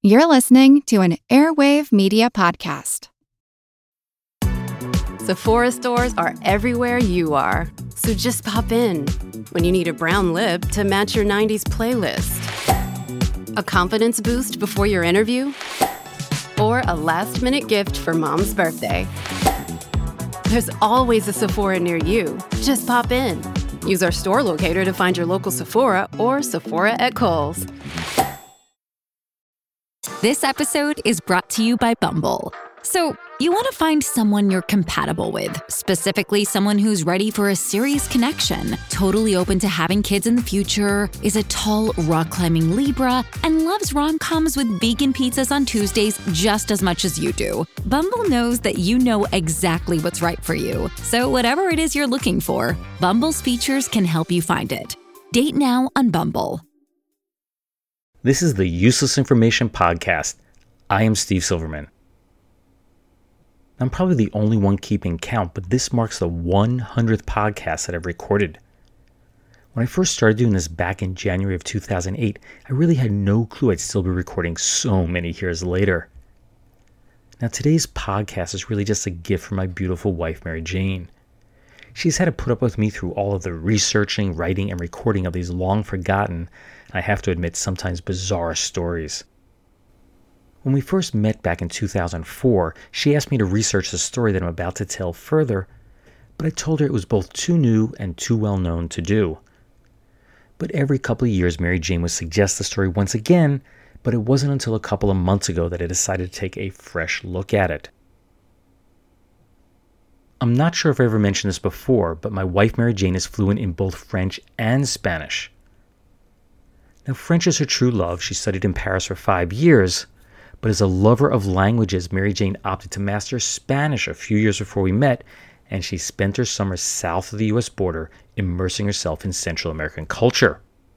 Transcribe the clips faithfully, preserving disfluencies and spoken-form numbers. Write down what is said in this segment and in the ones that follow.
You're listening to an Airwave Media Podcast. Sephora stores are everywhere you are, so just pop in. When you need a brown lip to match your nineties playlist, a confidence boost before your interview, or a last-minute gift for mom's birthday. There's always a Sephora near you. Just pop in. Use our store locator to find your local Sephora or Sephora at Kohl's. This episode is brought to you by Bumble. So, you want to find someone you're compatible with, specifically someone who's ready for a serious connection, totally open to having kids in the future, is a tall, rock-climbing Libra, and loves rom-coms with vegan pizzas on Tuesdays just as much as you do. Bumble knows that you know exactly what's right for you. So whatever it is you're looking for, Bumble's features can help you find it. Date now on Bumble. This is the Useless Information Podcast. I am Steve Silverman. I'm probably the only one keeping count, but this marks the one hundredth podcast that I've recorded. When I first started doing this back in January of two thousand eight, I really had no clue I'd still be recording so many years later. Now, today's podcast is really just a gift from my beautiful wife, Mary Jane. She's had to put up with me through all of the researching, writing, and recording of these long-forgotten, I have to admit, sometimes bizarre stories. When we first met back in two thousand four, she asked me to research the story that I'm about to tell further, but I told her it was both too new and too well known to do. But every couple of years, Mary Jane would suggest the story once again, but it wasn't until a couple of months ago that I decided to take a fresh look at it. I'm not sure if I ever mentioned this before, but my wife Mary Jane is fluent in both French and Spanish. Now, French is her true love. She studied in Paris for five years, but as a lover of languages, Mary Jane opted to master Spanish a few years before we met, and she spent her summers south of the U S border immersing herself in Central American culture.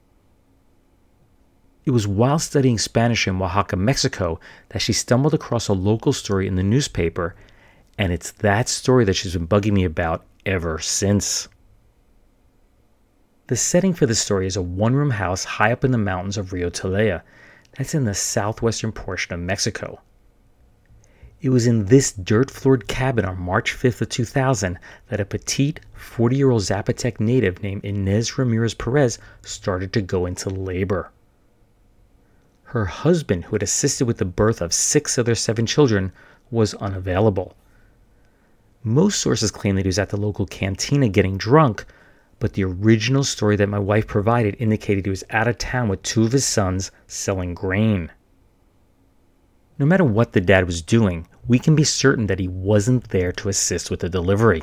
It was while studying Spanish in Oaxaca, Mexico, that she stumbled across a local story in the newspaper, and it's that story that she's been bugging me about ever since. The setting for this story is a one-room house high up in the mountains of Rio Telea. That's in the southwestern portion of Mexico. It was in this dirt-floored cabin on March fifth of two thousand that a petite forty-year-old Zapotec native named Inez Ramirez Perez started to go into labor. Her husband, who had assisted with the birth of six of their seven children, was unavailable. Most sources claim that he was at the local cantina getting drunk, but the original story that my wife provided indicated he was out of town with two of his sons selling grain. No matter what the dad was doing, we can be certain that he wasn't there to assist with the delivery.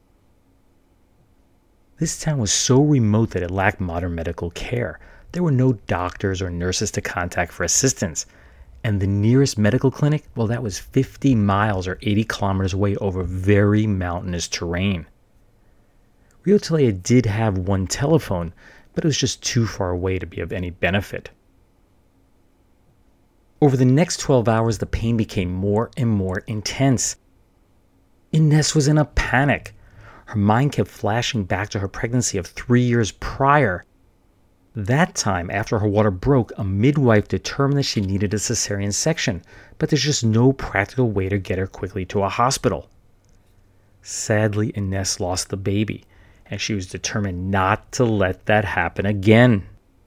This town was so remote that it lacked modern medical care. There were no doctors or nurses to contact for assistance, and the nearest medical clinic, well, that was fifty miles or eighty kilometers away over very mountainous terrain. Rio Telea did have one telephone, but it was just too far away to be of any benefit. Over the next twelve hours, the pain became more and more intense. Inez was in a panic. Her mind kept flashing back to her pregnancy of three years prior. That time, after her water broke, a midwife determined that she needed a cesarean section, but there's just no practical way to get her quickly to a hospital. Sadly, Inez lost the baby, and she was determined not to let that happen again.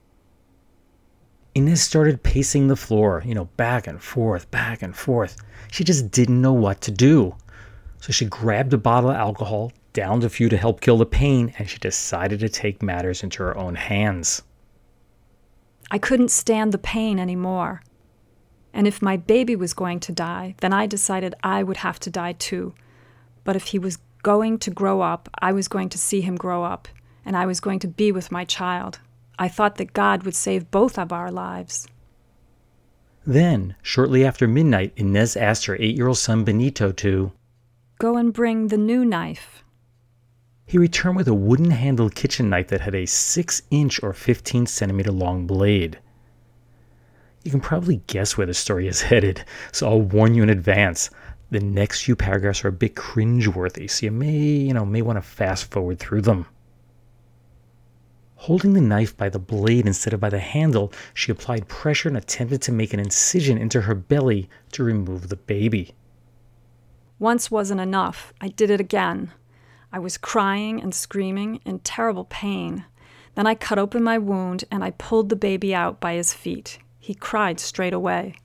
Inez started pacing the floor, you know, back and forth, back and forth. She just didn't know what to do. So she grabbed a bottle of alcohol, downed a few to help kill the pain, and she decided to take matters into her own hands. I couldn't stand the pain anymore. And if my baby was going to die, then I decided I would have to die too. But if he was going to grow up, I was going to see him grow up, and I was going to be with my child. I thought that God would save both of our lives. Then, shortly after midnight, Inez asked her eight-year-old son Benito to go and bring the new knife. He returned with a wooden-handled kitchen knife that had a six-inch or fifteen-centimeter long blade. You can probably guess where the story is headed, so I'll warn you in advance. The next few paragraphs are a bit cringeworthy, so you may, you know, may want to fast forward through them. Holding the knife by the blade instead of by the handle, she applied pressure and attempted to make an incision into her belly to remove the baby. Once wasn't enough. I did it again. I was crying and screaming in terrible pain. Then I cut open my wound and I pulled the baby out by his feet. He cried straight away.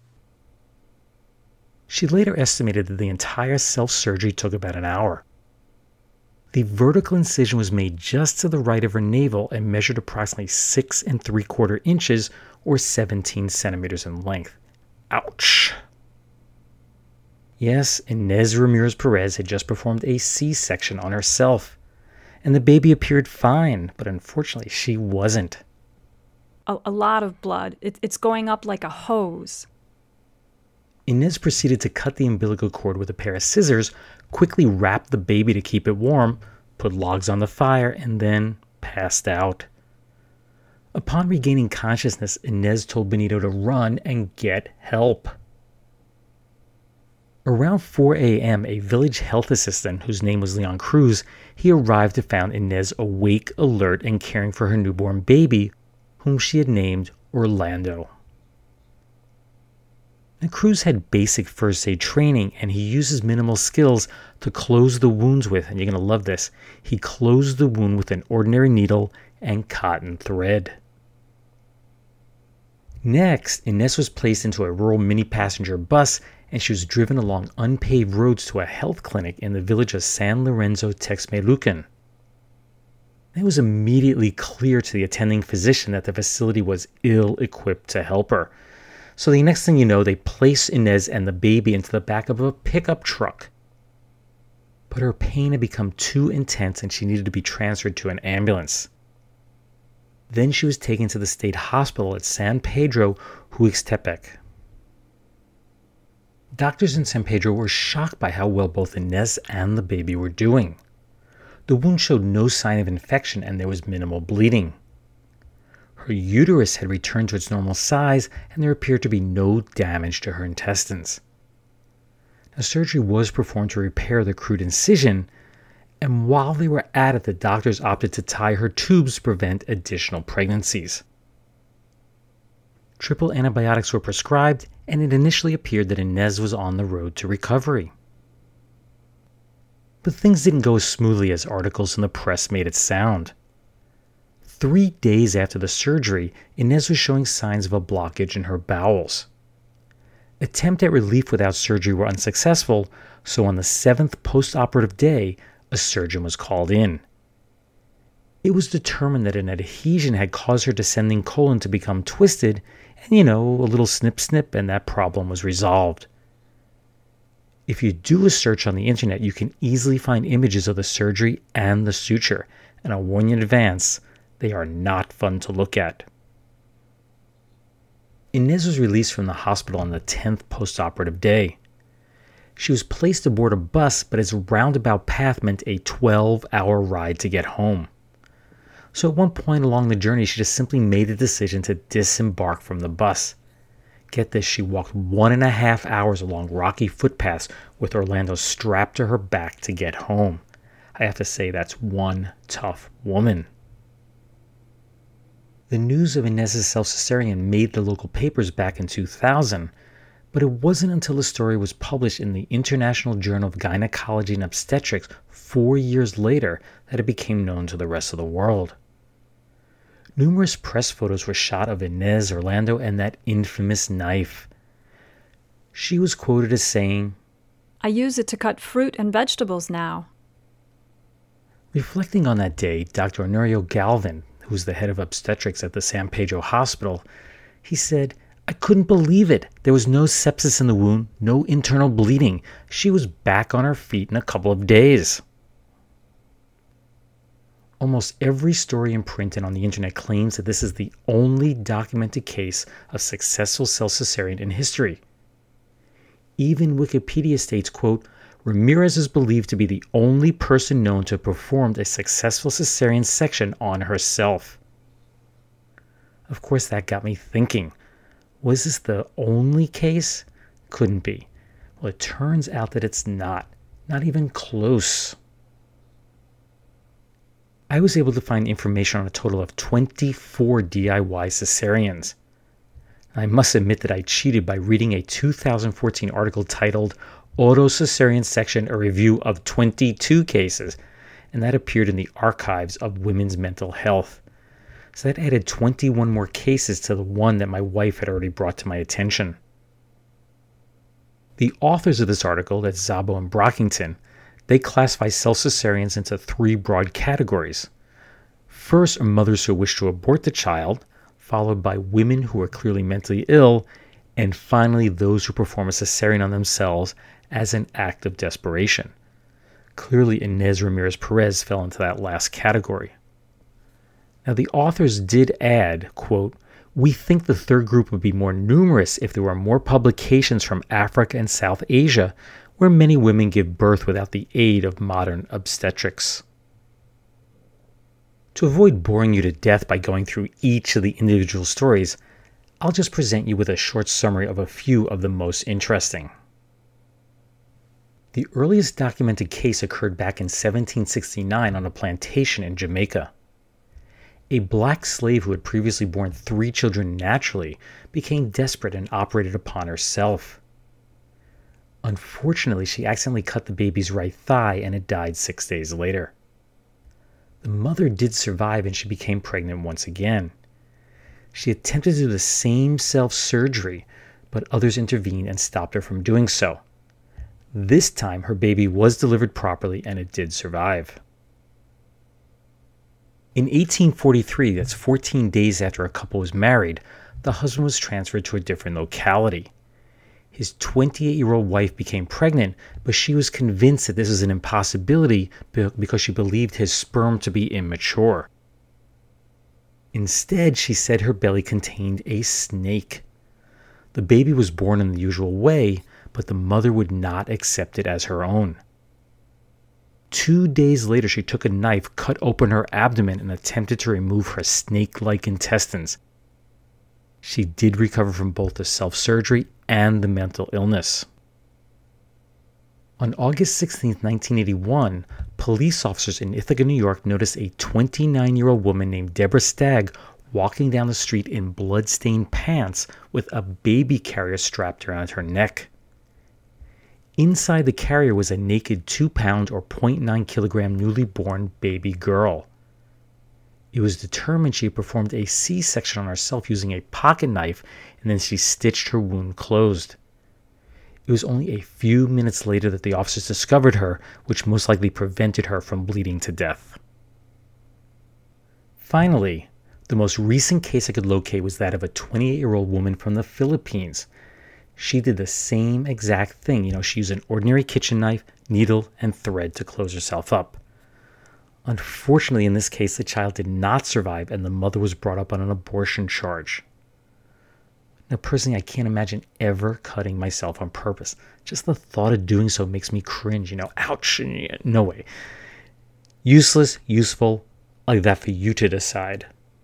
She later estimated that the entire self-surgery took about an hour. The vertical incision was made just to the right of her navel and measured approximately six and three quarter inches or seventeen centimeters in length. Ouch! Yes, Inez Ramirez Perez had just performed a C-section on herself, and the baby appeared fine, but unfortunately she wasn't. A, a lot of blood. It, it's going up like a hose. Inez proceeded to cut the umbilical cord with a pair of scissors, quickly wrapped the baby to keep it warm, put logs on the fire, and then passed out. Upon regaining consciousness, Inez told Benito to run and get help. Around four a.m., a village health assistant, whose name was Leon Cruz, he arrived and found Inez awake, alert, and caring for her newborn baby, whom she had named Orlando. Now, Cruz had basic first aid training, and he uses minimal skills to close the wounds with, and you're going to love this, he closed the wound with an ordinary needle and cotton thread. Next, Inez was placed into a rural mini-passenger bus, and she was driven along unpaved roads to a health clinic in the village of San Lorenzo Texmelucan. It was immediately clear to the attending physician that the facility was ill-equipped to help her. So the next thing you know, they place Inez and the baby into the back of a pickup truck. But her pain had become too intense and she needed to be transferred to an ambulance. Then she was taken to the state hospital at San Pedro Huixtepec. Doctors in San Pedro were shocked by how well both Inez and the baby were doing. The wound showed no sign of infection and there was minimal bleeding. Her uterus had returned to its normal size and there appeared to be no damage to her intestines. Now, surgery was performed to repair the crude incision, and while they were at it, the doctors opted to tie her tubes to prevent additional pregnancies. Triple antibiotics were prescribed, and it initially appeared that Inez was on the road to recovery. But things didn't go as smoothly as articles in the press made it sound. Three days after the surgery, Inez was showing signs of a blockage in her bowels. Attempts at relief without surgery were unsuccessful, so on the seventh post-operative day, a surgeon was called in. It was determined that an adhesion had caused her descending colon to become twisted, and you know, a little snip-snip, and that problem was resolved. If you do a search on the internet, you can easily find images of the surgery and the suture, and I'll warn you in advance, they are not fun to look at. Inez was released from the hospital on the tenth post-operative day. She was placed aboard a bus, but its roundabout path meant a twelve-hour ride to get home. So at one point along the journey, she just simply made the decision to disembark from the bus. Get this, she walked one and a half hours along rocky footpaths with Orlando strapped to her back to get home. I have to say, that's one tough woman. The news of Inez's self-cesarean made the local papers back in two thousand, but it wasn't until the story was published in the International Journal of Gynecology and Obstetrics four years later that it became known to the rest of the world. Numerous press photos were shot of Inez, Orlando, and that infamous knife. She was quoted as saying, "I use it to cut fruit and vegetables now." Reflecting on that day, Doctor Honorio Galvin, who was the head of obstetrics at the San Pedro Hospital, he said, "I couldn't believe it. There was no sepsis in the wound, no internal bleeding. She was back on her feet in a couple of days." Almost every story in print and on the internet claims that this is the only documented case of successful self-cesarean in history. Even Wikipedia states, quote, "Ramirez is believed to be the only person known to have performed a successful cesarean section on herself." Of course, that got me thinking, was this the only case? Couldn't be. Well, it turns out that it's not. Not even close. I was able to find information on a total of twenty-four D I Y cesareans. I must admit that I cheated by reading a two thousand fourteen article titled Auto Cesarean Section, a Review of twenty-two Cases, and that appeared in the Archives of Women's Mental Health. So that added twenty-one more cases to the one that my wife had already brought to my attention. The authors of this article, that's Szabo and Brockington, they classify self-cesareans into three broad categories. First are mothers who wish to abort the child, followed by women who are clearly mentally ill, and finally those who perform a cesarean on themselves as an act of desperation. Clearly, Inez Ramirez Perez fell into that last category. Now, the authors did add, quote, "We think the third group would be more numerous if there were more publications from Africa and South Asia, where many women give birth without the aid of modern obstetrics." To avoid boring you to death by going through each of the individual stories, I'll just present you with a short summary of a few of the most interesting. The earliest documented case occurred back in seventeen sixty-nine on a plantation in Jamaica. A black slave who had previously borne three children naturally became desperate and operated upon herself. Unfortunately, she accidentally cut the baby's right thigh and it died six days later. The mother did survive and she became pregnant once again. She attempted to do the same self-surgery, but others intervened and stopped her from doing so. This time, her baby was delivered properly and it did survive. In eighteen forty-three, that's fourteen days after a couple was married, the husband was transferred to a different locality. His twenty-eight-year-old wife became pregnant, but she was convinced that this was an impossibility because she believed his sperm to be immature. Instead, she said her belly contained a snake. The baby was born in the usual way, but the mother would not accept it as her own. Two days later, she took a knife, cut open her abdomen, and attempted to remove her snake-like intestines. She did recover from both the self-surgery and the mental illness. On August sixteenth, nineteen eighty-one, police officers in Ithaca, New York noticed a twenty-nine-year-old woman named Deborah Stagg walking down the street in blood-stained pants with a baby carrier strapped around her neck. Inside the carrier was a naked two-pound or zero point nine kilogram newly born baby girl. It was determined she had performed a C-section on herself using a pocket knife, and then she stitched her wound closed. It was only a few minutes later that the officers discovered her, which most likely prevented her from bleeding to death. Finally, the most recent case I could locate was that of a twenty-eight-year-old woman from the Philippines. She did the same exact thing. You know, she used an ordinary kitchen knife, needle, and thread to close herself up. Unfortunately, in this case, the child did not survive, and the mother was brought up on an abortion charge. Now, personally, I can't imagine ever cutting myself on purpose. Just the thought of doing so makes me cringe, you know, ouch, no way. Useless, useful, I'll leave that for you to decide.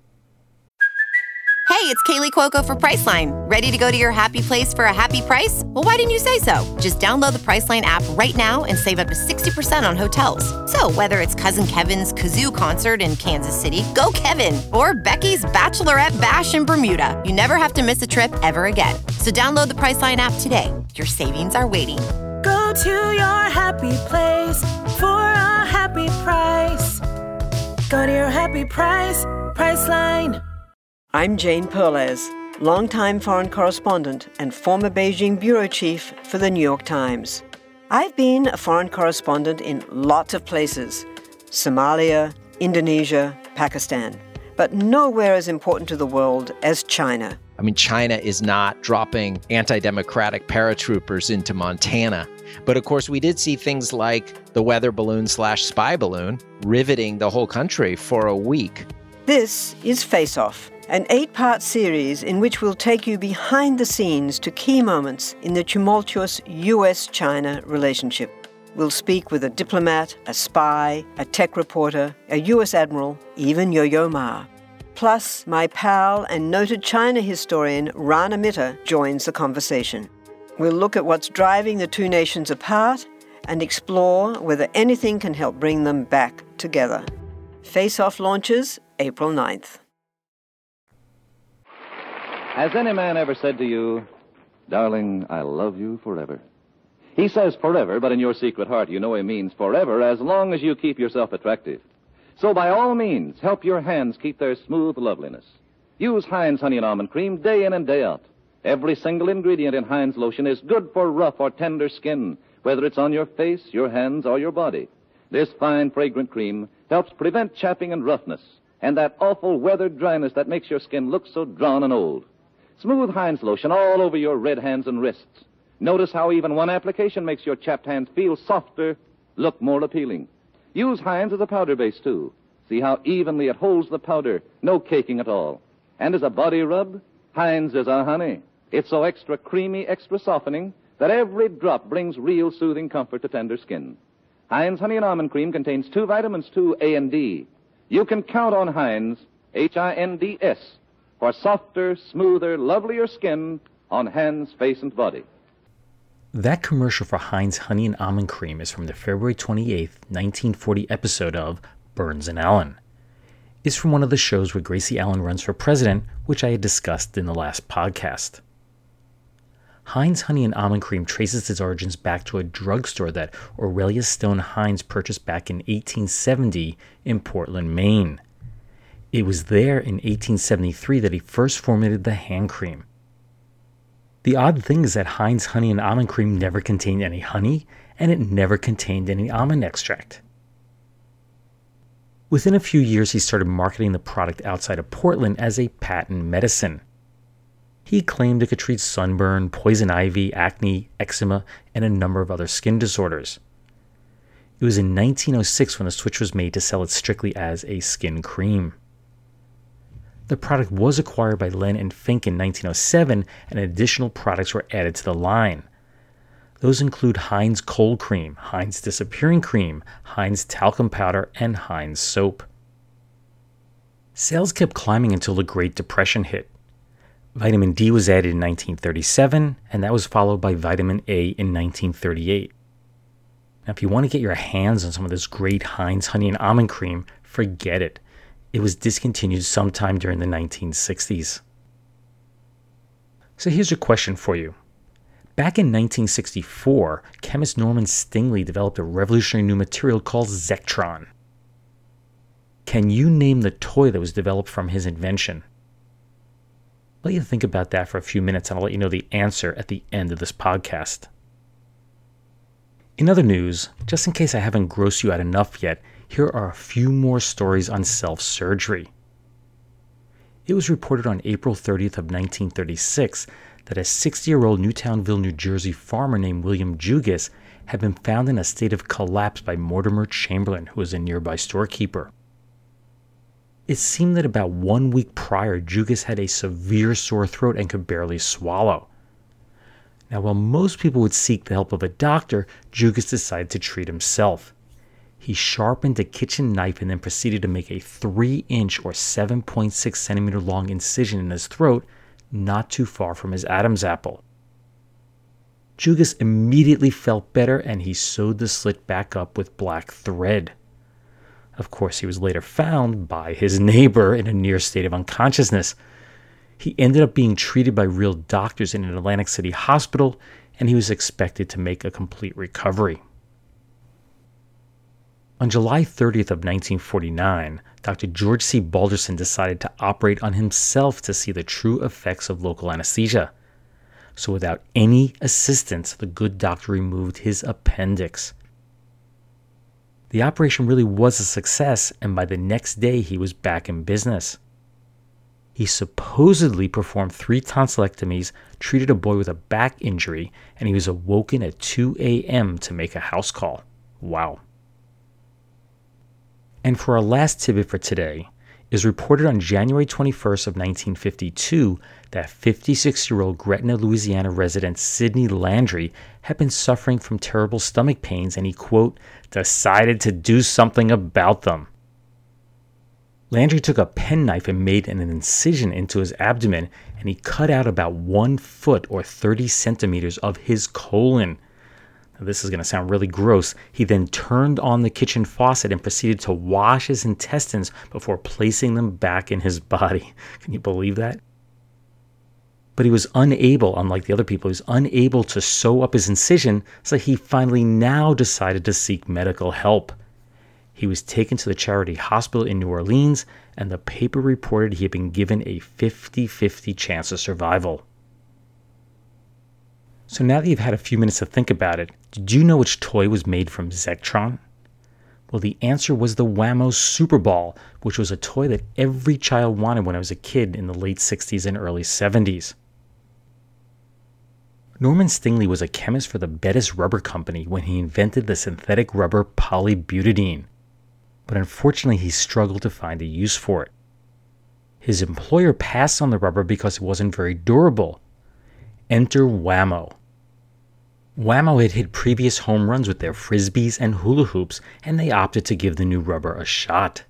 Hey, it's Kaylee Cuoco for Priceline. Ready to go to your happy place for a happy price? Well, why didn't you say so? Just download the Priceline app right now and save up to sixty percent on hotels. So whether it's Cousin Kevin's Kazoo Concert in Kansas City, go Kevin, or Becky's Bachelorette Bash in Bermuda, you never have to miss a trip ever again. So download the Priceline app today. Your savings are waiting. Go to your happy place for a happy price. Go to your happy price, Priceline. I'm Jane Perlez, longtime foreign correspondent and former Beijing bureau chief for the New York Times. I've been a foreign correspondent in lots of places: Somalia, Indonesia, Pakistan, but nowhere as important to the world as China. I mean, China is not dropping anti-democratic paratroopers into Montana. But of course, we did see things like the weather balloon slash spy balloon riveting the whole country for a week. This is Face Off, an eight-part series in which we'll take you behind the scenes to key moments in the tumultuous U S China relationship. We'll speak with a diplomat, a spy, a tech reporter, a U S admiral, even Yo-Yo Ma. Plus, my pal and noted China historian Rana Mitter joins the conversation. We'll look at what's driving the two nations apart and explore whether anything can help bring them back together. Face Off launches April ninth. Has any man ever said to you, "Darling, I love you forever"? He says forever, but in your secret heart you know he means forever as long as you keep yourself attractive. So by all means, help your hands keep their smooth loveliness. Use Heinz Honey and Almond Cream day in and day out. Every single ingredient in Heinz lotion is good for rough or tender skin, whether it's on your face, your hands, or your body. This fine, fragrant cream helps prevent chapping and roughness, and that awful weathered dryness that makes your skin look so drawn and old. Smooth Heinz lotion all over your red hands and wrists. Notice how even one application makes your chapped hands feel softer, look more appealing. Use Heinz as a powder base, too. See how evenly it holds the powder, no caking at all. And as a body rub, Heinz is a honey. It's so extra creamy, extra softening, that every drop brings real soothing comfort to tender skin. Heinz Honey and Almond Cream contains two vitamins, too, A and D. You can count on Heinz, H I N D S, for softer, smoother, lovelier skin on hands, face, and body. That commercial for Heinz Honey and Almond Cream is from the February twenty-eighth, nineteen forty episode of Burns and Allen. It's from one of the shows where Gracie Allen runs for president, which I had discussed in the last podcast. Heinz Honey and Almond Cream traces its origins back to a drugstore that Aurelia Stone Heinz purchased back in eighteen seventy in Portland, Maine. It was there in eighteen seventy-three that he first formulated the hand cream. The odd thing is that Heinz Honey and Almond Cream never contained any honey, and it never contained any almond extract. Within a few years, he started marketing the product outside of Portland as a patent medicine. He claimed it could treat sunburn, poison ivy, acne, eczema, and a number of other skin disorders. It was in nineteen oh six when the switch was made to sell it strictly as a skin cream. The product was acquired by Len and Fink in nineteen oh seven, and additional products were added to the line. Those include Heinz Cold Cream, Heinz Disappearing Cream, Heinz Talcum Powder, and Heinz Soap. Sales kept climbing until the Great Depression hit. Vitamin D was added in nineteen thirty-seven, and that was followed by vitamin A in nineteen thirty-eight. Now, if you want to get your hands on some of this great Heinz Honey and Almond Cream, forget it. It was discontinued sometime during the nineteen sixties. So here's a question for you. Back in nineteen sixty-four, chemist Norman Stingley developed a revolutionary new material called Zectron. Can you name the toy that was developed from his invention? Let you think about that for a few minutes, and I'll let you know the answer at the end of this podcast. In other news, just in case I haven't grossed you out enough yet, here are a few more stories on self-surgery. It was reported on April thirtieth of nineteen thirty-six that a sixty-year-old Newtownville, New Jersey farmer named William Jugas had been found in a state of collapse by Mortimer Chamberlain, who was a nearby storekeeper. It seemed that about one week prior, Jugas had a severe sore throat and could barely swallow. Now, while most people would seek the help of a doctor, Jugas decided to treat himself. He sharpened a kitchen knife and then proceeded to make a three inch or seven point six centimeter long incision in his throat, not too far from his Adam's apple. Jugas immediately felt better, and he sewed the slit back up with black thread. Of course, he was later found by his neighbor in a near state of unconsciousness. He ended up being treated by real doctors in an Atlantic City hospital, and he was expected to make a complete recovery. On July thirtieth of nineteen forty-nine, Doctor George C. Balderson decided to operate on himself to see the true effects of local anesthesia. So without any assistance, the good doctor removed his appendix. The operation really was a success, and by the next day he was back in business. He supposedly performed three tonsillectomies, treated a boy with a back injury, and he was awoken at two a.m. to make a house call. Wow. And for our last tidbit for today, it was reported on January twenty-first of nineteen fifty-two that fifty-six-year-old Gretna, Louisiana resident Sidney Landry had been suffering from terrible stomach pains, and he, quote, decided to do something about them. Landry took a penknife and made an incision into his abdomen, and he cut out about one foot or thirty centimeters of his colon. Now, this is going to sound really gross. He then turned on the kitchen faucet and proceeded to wash his intestines before placing them back in his body. Can you believe that? But he was unable, unlike the other people, he was unable to sew up his incision, so he finally now decided to seek medical help. He was taken to the Charity Hospital in New Orleans, and the paper reported he had been given a fifty-fifty chance of survival. So now that you've had a few minutes to think about it, did you know which toy was made from Zectron? Well, the answer was the Wham-O Super Ball, which was a toy that every child wanted when I was a kid in the late sixties and early seventies. Norman Stingley was a chemist for the Bettis Rubber Company when he invented the synthetic rubber polybutadiene, but unfortunately he struggled to find a use for it. His employer passed on the rubber because it wasn't very durable. Enter Wham-O. Wham-O had hit previous home runs with their frisbees and hula hoops, and they opted to give the new rubber a shot.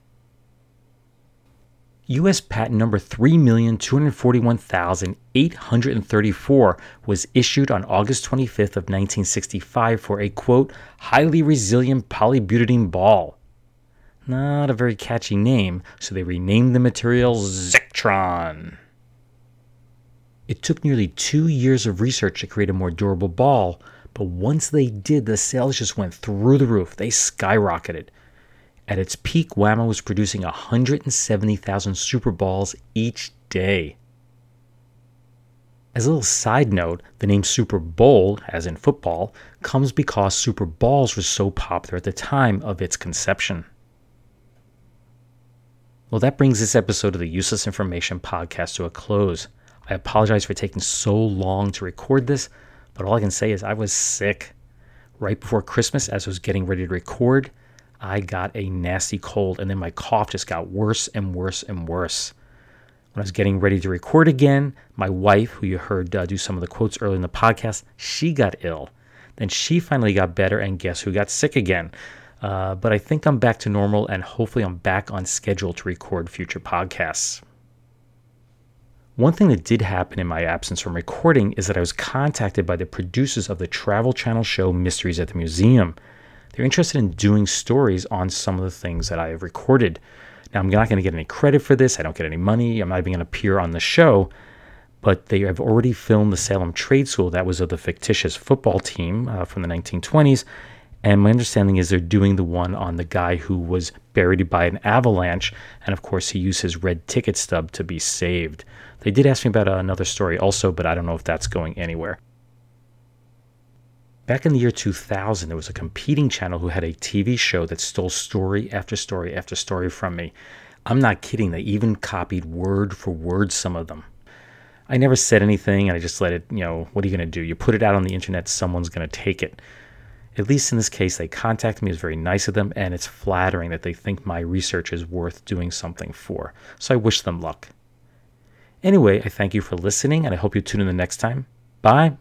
U S patent number three million two hundred forty-one thousand eight hundred thirty-four was issued on August twenty-fifth of nineteen sixty-five for a, quote, highly resilient polybutadiene ball. Not a very catchy name, so they renamed the material Zectron. It took nearly two years of research to create a more durable ball, but once they did, the sales just went through the roof. They skyrocketed. At its peak, Wham-O was producing one hundred seventy thousand Super Balls each day. As a little side note, the name Super Bowl, as in football, comes because Super Balls were so popular at the time of its conception. Well, that brings this episode of the Useless Information Podcast to a close. I apologize for taking so long to record this, but all I can say is I was sick. Right before Christmas, as I was getting ready to record, I got a nasty cold, and then my cough just got worse and worse and worse. When I was getting ready to record again, my wife, who you heard uh, do some of the quotes earlier in the podcast, she got ill. Then she finally got better, and guess who got sick again? Uh, but I think I'm back to normal, and hopefully I'm back on schedule to record future podcasts. One thing that did happen in my absence from recording is that I was contacted by the producers of the Travel Channel show Mysteries at the Museum. They're interested in doing stories on some of the things that I have recorded. Now, I'm not going to get any credit for this. I don't get any money. I'm not even going to appear on the show. But they have already filmed the Salem Trade School that was of the fictitious football team uh, from the nineteen twenties. And my understanding is they're doing the one on the guy who was buried by an avalanche. And of course, he used his red ticket stub to be saved. They did ask me about another story also, but I don't know if that's going anywhere. Back in the year two thousand, there was a competing channel who had a T V show that stole story after story after story from me. I'm not kidding. They even copied word for word some of them. I never said anything, and I just let it, you know, what are you going to do? You put it out on the internet, someone's going to take it. At least in this case, they contacted me. It was very nice of them, and it's flattering that they think my research is worth doing something for. So I wish them luck. Anyway, I thank you for listening, and I hope you tune in the next time. Bye.